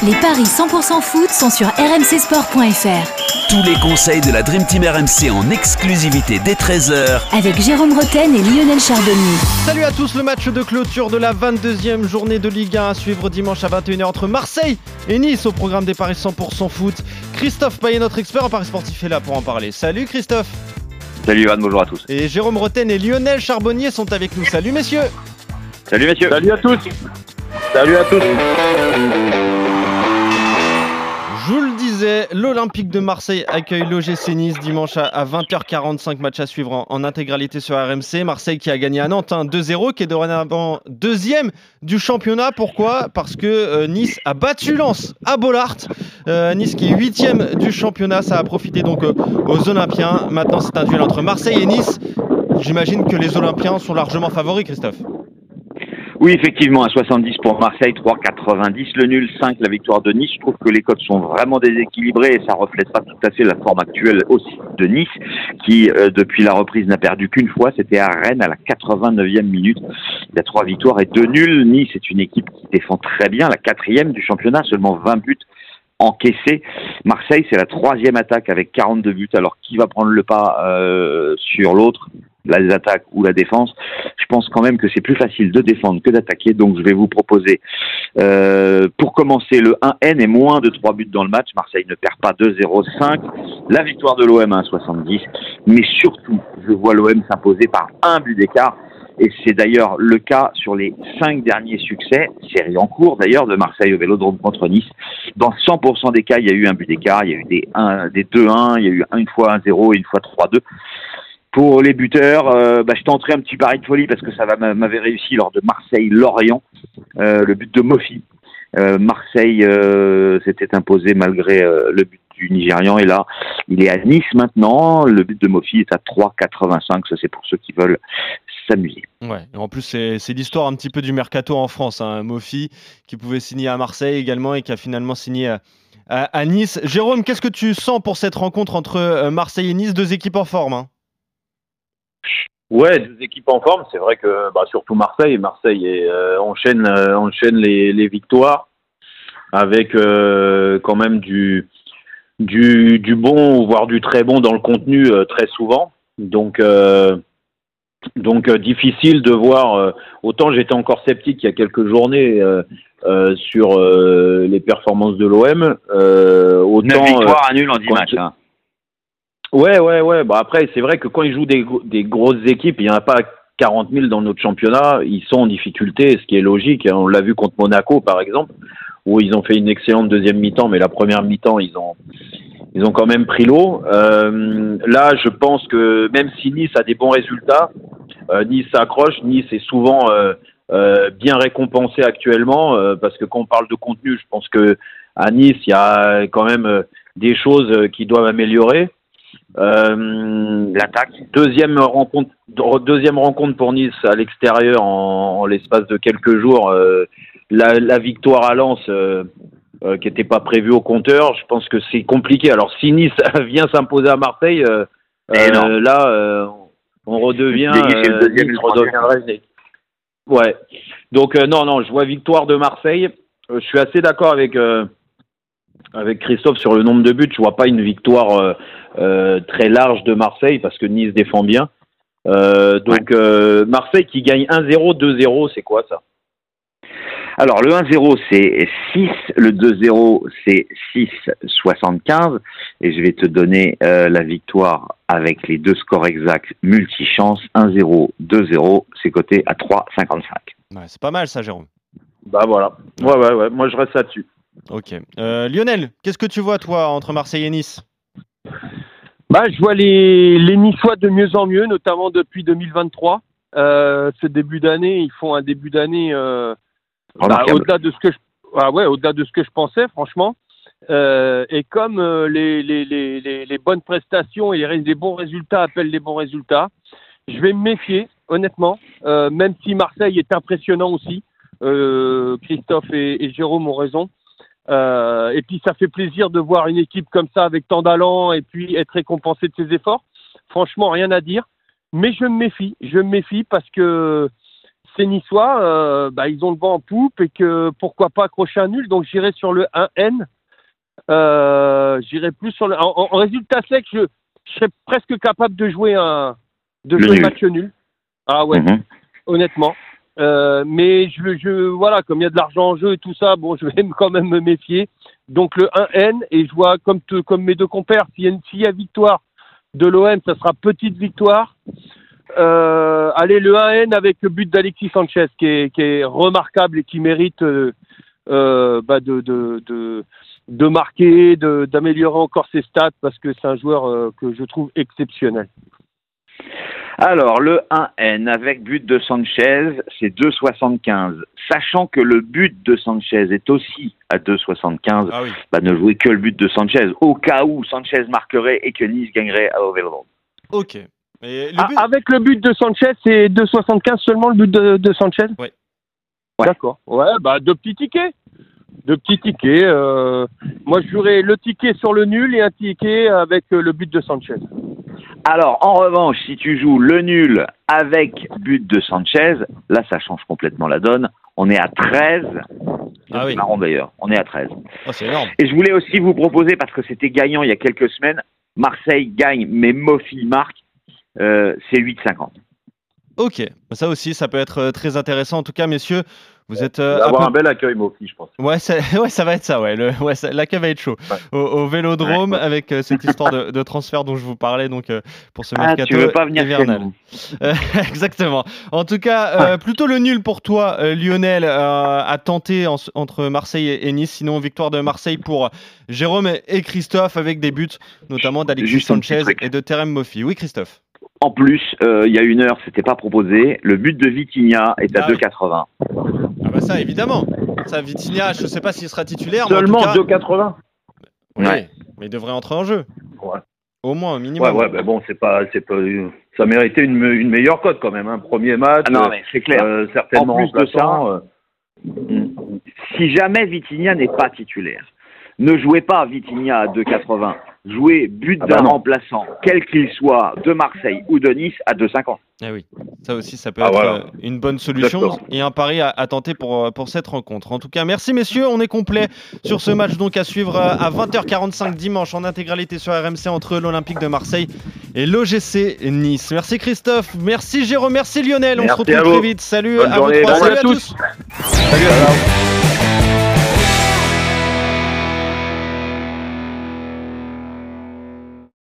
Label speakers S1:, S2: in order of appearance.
S1: Les paris 100% foot sont sur rmcsport.fr.
S2: Tous les conseils de la Dream Team RMC en exclusivité dès 13h
S1: avec Jérôme Roten et Lionel Charbonnier.
S3: Salut à tous, le match de clôture de la 22e journée de Ligue 1 à suivre dimanche à 21h entre Marseille et Nice au programme des paris 100% foot. Christophe Payet, notre expert en paris sportif, est là pour en parler. Salut Christophe.
S4: Salut Ivan, bonjour à tous.
S3: Et Jérôme Roten et Lionel Charbonnier sont avec nous. Salut messieurs.
S4: Salut messieurs.
S5: Salut à tous. Salut à tous.
S3: Je vous le disais, l'Olympique de Marseille accueille l'OGC Nice dimanche à 20h45, match à suivre en intégralité sur RMC. Marseille qui a gagné à Nantes 2-0, qui est dorénavant deuxième du championnat. Pourquoi ? Parce que Nice a battu Lens à Bollaert. Nice qui est huitième du championnat, ça a profité donc aux Olympiens. Maintenant c'est un duel entre Marseille et Nice. J'imagine que les Olympiens sont largement favoris, Christophe.
S4: Oui, effectivement, à 70 pour Marseille, 3,90 le nul, 5 la victoire de Nice. Je trouve que les cotes sont vraiment déséquilibrées et ça reflète pas tout à fait la forme actuelle aussi de Nice, qui depuis la reprise n'a perdu qu'une fois, c'était à Rennes à la 89e minute. Il y a 3 victoires et 2 nuls. Nice est une équipe qui défend très bien, la 4e du championnat, seulement 20 buts encaissés. Marseille, c'est la 3e attaque avec 42 buts. Alors, qui va prendre le pas sur l'autre, les attaques ou la défense? Je pense quand même que c'est plus facile de défendre que d'attaquer, donc je vais vous proposer pour commencer le 1N et moins de 3 buts dans le match. Marseille ne perd pas 2-0-5, la victoire de l'OM à 1,70, mais surtout je vois l'OM s'imposer par un but d'écart, et c'est d'ailleurs le cas sur les 5 derniers succès, série en cours d'ailleurs, de Marseille au Vélodrome contre Nice. Dans 100% des cas, il y a eu un but d'écart, il y a eu des 2-1, il y a eu une fois 1-0 et une fois 3-2. Pour les buteurs, je tenterai un petit pari de folie parce que ça m'avait réussi lors de Marseille-Lorient, le but de Mofi. Marseille s'était imposé malgré le but du Nigérian, et là, il est à Nice maintenant. Le but de Mofi est à 3,85, ça c'est pour ceux qui veulent s'amuser.
S3: Ouais, et en plus c'est l'histoire un petit peu du mercato en France, hein. Mofi qui pouvait signer à Marseille également et qui a finalement signé à Nice. Jérôme, qu'est-ce que tu sens pour cette rencontre entre Marseille et Nice, deux équipes en forme, hein?
S5: Ouais, deux équipes en forme. C'est vrai que surtout Marseille enchaîne les victoires avec quand même du bon, voire du très bon dans le contenu très souvent. Donc difficile de voir. Autant j'étais encore sceptique il y a quelques journées sur les performances de l'OM. Autant
S4: 9 victoires à nul en 10 matchs. Hein.
S5: Ouais. Après, c'est vrai que quand ils jouent des grosses équipes, il n'y en a pas 40 000 dans notre championnat, ils sont en difficulté, ce qui est logique. On l'a vu contre Monaco, par exemple, où ils ont fait une excellente deuxième mi-temps, mais la première mi-temps, ils ont quand même pris l'eau. Là, je pense que même si Nice a des bons résultats, Nice s'accroche. Nice est souvent bien récompensé actuellement, parce que quand on parle de contenu, je pense que à Nice, il y a quand même des choses qui doivent améliorer. L'attaque. Deuxième rencontre pour Nice à l'extérieur en l'espace de quelques jours. La victoire à Lens qui n'était pas prévue au compteur. Je pense que c'est compliqué. Alors si Nice vient s'imposer à Marseille, là on redevient. Nice redeviendrait. Ouais. Donc non, je vois victoire de Marseille. Je suis assez d'accord avec Christophe sur le nombre de buts. Je vois pas une victoire très large de Marseille parce que Nice défend bien. Marseille qui gagne 1-0, 2-0, c'est quoi ça?
S4: Alors le 1-0 c'est 6, le 2-0 c'est 6,75, et je vais te donner la victoire avec les deux scores exacts multi-chance. 1-0, 2-0, c'est coté à 3,55.
S3: Ouais, c'est pas mal ça, Jérôme.
S5: Voilà. Ouais, moi je reste là-dessus.
S3: Ok. Lionel, qu'est-ce que tu vois toi entre Marseille et Nice?
S6: Je vois les Niçois de mieux en mieux, notamment depuis 2023. Ce début d'année, ils font un début d'année au-delà de ce que je pensais, franchement. Et comme les bonnes prestations et les bons résultats appellent les bons résultats, je vais me méfier, honnêtement, même si Marseille est impressionnant aussi. Christophe et Jérôme ont raison. Et puis ça fait plaisir de voir une équipe comme ça avec tant d'allant et puis être récompensée de ses efforts. Franchement, rien à dire. Mais je me méfie parce que ces Niçois, ils ont le vent en poupe et que pourquoi pas accrocher un nul. Donc j'irai sur le 1N. J'irai plus sur le. En résultat sec, je serais presque capable de jouer le match nul. Ah ouais, honnêtement. Mais voilà, comme il y a de l'argent en jeu et tout ça, bon, je vais quand même me méfier. Donc le 1N, et je vois comme mes deux compères, s'il y a victoire de l'OM, ça sera petite victoire. Allez, le 1N avec le but d'Alexis Sanchez qui est remarquable et qui mérite de marquer, d'améliorer encore ses stats parce que c'est un joueur que je trouve exceptionnel.
S4: Alors, le 1N avec but de Sanchez, c'est 2,75. Sachant que le but de Sanchez est aussi à 2,75, ne jouez que le but de Sanchez, au cas où Sanchez marquerait et que Nice gagnerait à au Vélodrome.
S3: Ok.
S6: Avec le but de Sanchez, c'est 2,75 seulement le but de Sanchez ?
S3: Oui.
S6: Ouais. D'accord. Ouais, deux petits tickets. Moi, je jouerais le ticket sur le nul et un ticket avec le but de Sanchez.
S4: Alors, en revanche, si tu joues le nul avec but de Sanchez, là, ça change complètement la donne. On est à 13. C'est marrant d'ailleurs. On est à 13.
S3: Oh, c'est énorme.
S4: Et je voulais aussi vous proposer, parce que c'était gagnant il y a quelques semaines, Marseille gagne, mais Mofi marque, c'est 8,50.
S3: Ok. Ça aussi, ça peut être très intéressant. En tout cas, messieurs, vous êtes
S5: avoir un bel accueil, Mofi, je pense.
S3: Ouais, ça va être ça. L'accueil va être chaud. Ouais. Au Vélodrome, avec cette histoire de transfert dont je vous parlais, donc pour ce mercato
S4: tu veux pas venir
S3: hivernal. Exactement. En tout cas, plutôt le nul pour toi, Lionel, à tenter entre Marseille et Nice. Sinon, victoire de Marseille pour Jérôme et Christophe, avec des buts notamment d'Alexis Sanchez et de Terem Mofi. Oui, Christophe.
S4: En plus, il y a une heure, c'était pas proposé. Le but de Vitinha est à 2,80.
S3: Ah bah ça, évidemment. Ça, Vitinha, je sais pas s'il sera titulaire.
S5: Seulement
S3: mais en tout cas...
S5: 2,80.
S3: Oui, mais il devrait entrer en jeu.
S5: Ouais.
S3: Au moins, au minimum.
S5: Ouais, mais bon, c'est pas, ça méritait une meilleure cote quand même. Premier match.
S4: Ah non, mais c'est clair.
S5: Certainement
S4: en plus de ça, si jamais Vitinha n'est pas titulaire, ne jouez pas Vitinha à 2,80. Jouer but d'un remplaçant, quel qu'il soit, de Marseille ou de Nice, à 2,50.
S3: Eh oui, ça aussi, ça peut être une bonne solution et un pari à tenter pour cette rencontre. En tout cas, merci messieurs, on est complet sur ce match donc à suivre à 20h45 dimanche en intégralité sur RMC entre l'Olympique de Marseille et l'OGC Nice. Merci Christophe, merci Jérôme, merci Lionel, on se retrouve très vite. Salut à vous trois, salut à tous.
S5: Salut.